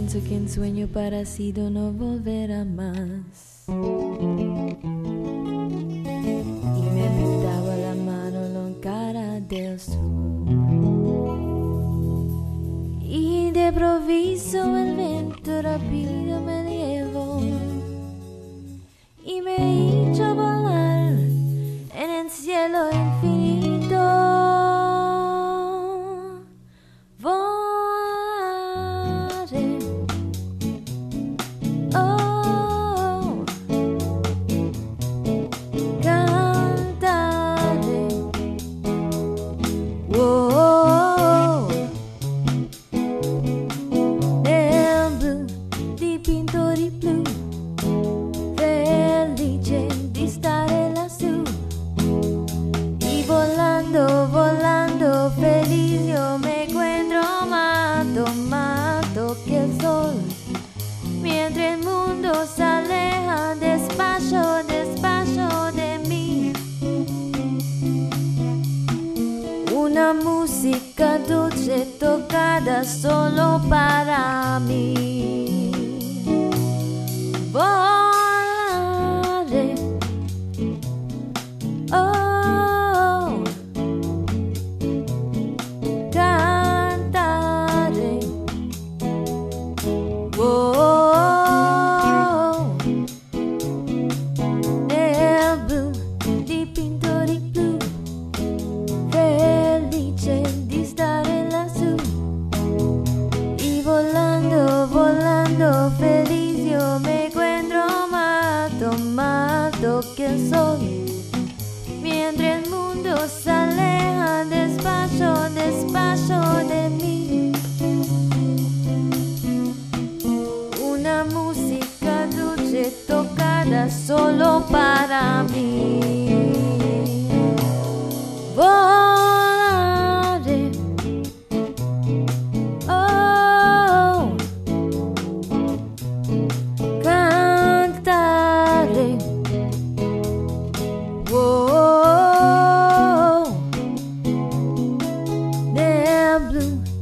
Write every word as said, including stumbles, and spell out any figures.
pienso que un sueño parecido no volverá más. Y me brindaba la mano la cara del sur. Y de improviso el viento rápido me llevó y me hizo volar en el cielo infinito. Volaré, oh, cantaré, oh, nel blu dipinto di blu, felice di stare lassù. Y volando, volando feliz yo me encuentro mato, mato que el sol, mientras el mundo se aleja despacio, despacio de mí. Una música dulce tocada solo para mí. Volaré, oh, cantaré, oh, nel blu dipinto di blu, felice di stare lassù. Y volando, volando feliz yo me encuentro mato, mato que el sol, mientras el mundo se aleja despacio, despacio de mí. Una música dulce tocada solo para mí. Volaré, oh, cantaré, oh, nel blu